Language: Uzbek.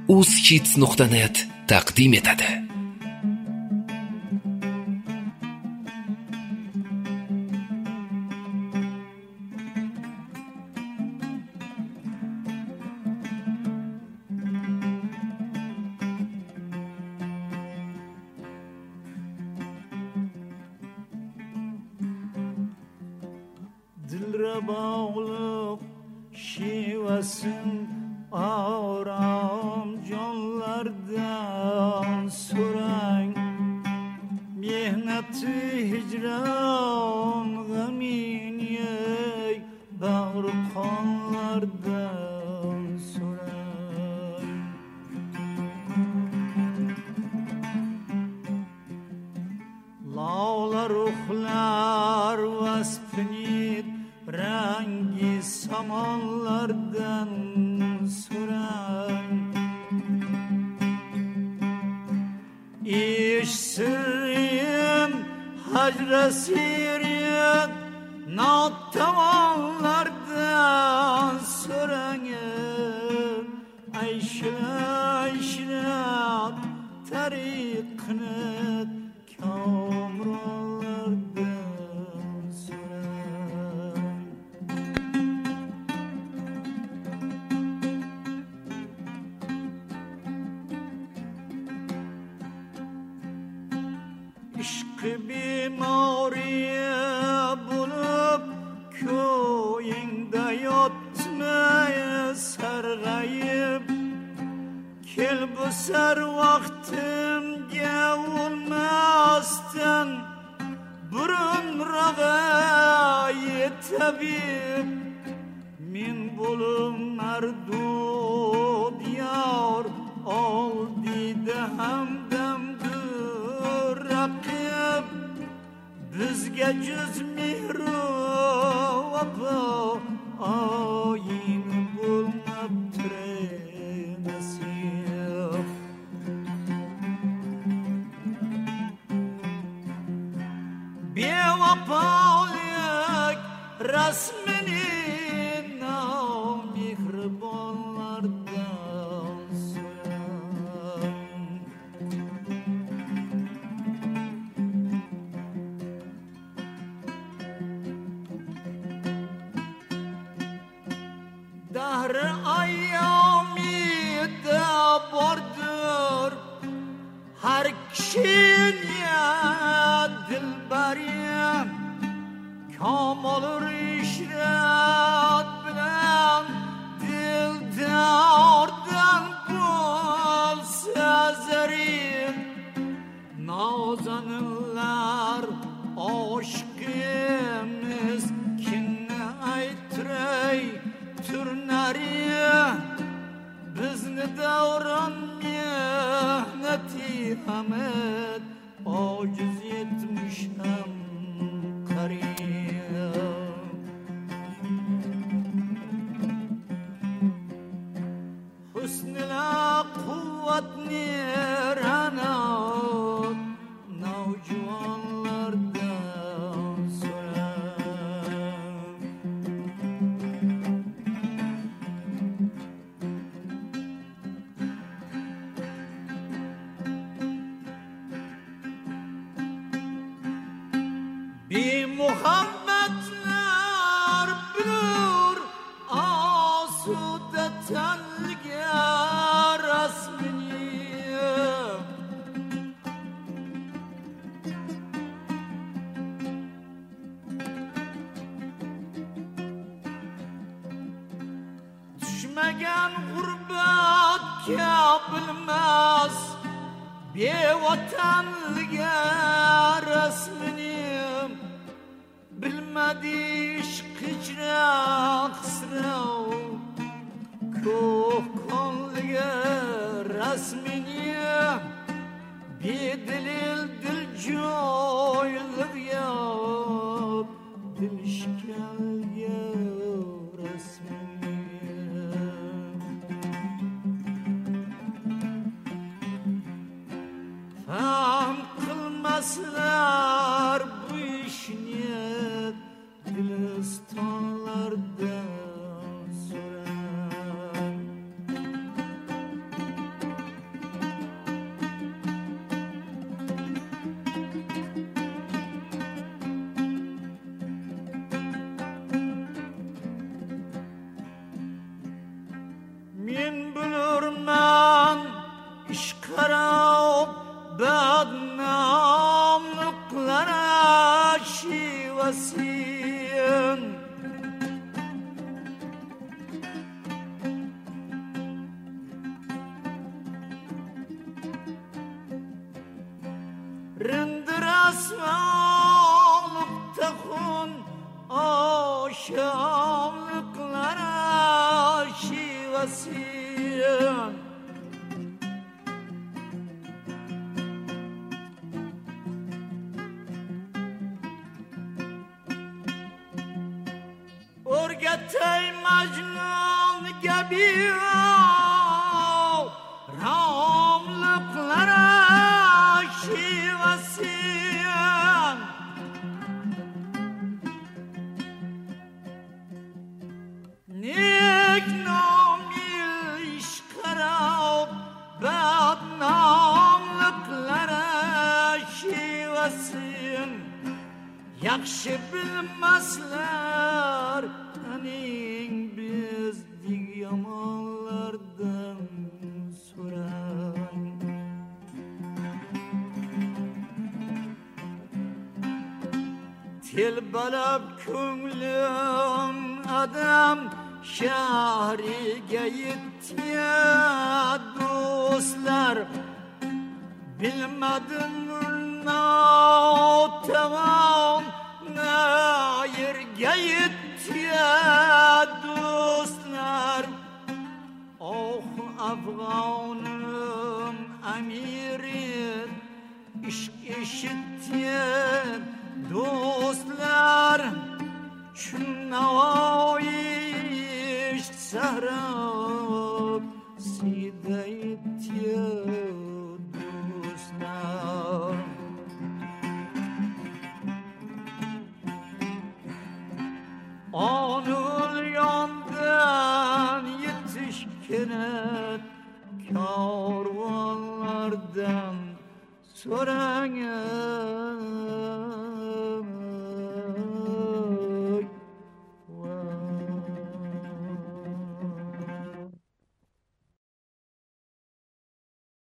uzhits.net taqdim etadi. Dilrabog'liq shivasin orom jonlardan so'rang, mehnati hijron g'amin yey bag'ri qonlardan so'rang. Lavlar ruhlar vasfini rangi samonlardan so'rang. Ish sirrin hajrasirin notamonlardan so'rang. Ayshlab tariqni komronlardan so'rang. Ishqi bemori bo'lib ko'yingda yotmay sarg'ayib, kel bu sar vaqtimga o'lmasdan burunroq tabib. Men bo'lib mardud yor oldida hamdamdir raqib. Bizga juz mehru vafo oyin bo'lmabdir nasib. Bevafolik rasmini nomehribonlardan so'rang. Dahri ayyomida bordir har kishiga dilbarim. Kamol rishrat bilan dildordan bo'lsa zarin. Nozaninlar oshqimiz kimni aytiray turnari. Bizni davron mehnati hamid ojiz yetmish ham qariyb. Husnila quvvatni ranot navjuvonlardan so'rang. Bemuhammadlar bilur osuda tanliga rasmini. Tushmagan g'urbatga bilmas bevatanliga rasmini. Bilmadi ishq ichra qisrov ko'k qonliga rasmini. Bedilil diljoyliq yob dilishkalga rasmini. Fahm qilmaslar bu ishni dilistonlardan so'rang. işkarab bednamlıklara şivesin. Rindir asmalıkta hun aşamlıklara şivesin. Orgetey Mecnun gibi ramlıklara şivesin. Nik namil işkarab bednamlıklara şivesin. Yakşı bilmezler aning bizdik yamanlardan soran. Tilbalab könglim adam şahriga yetdi dostlar. Bilmedim tamam yerga yetdi dostlar. Oh Afg'onim amirit ishq eshitdi dostlar. Navoiy sahrab sida yetdi dostlar. Onul yandan yetişkinet karvanlardan soranın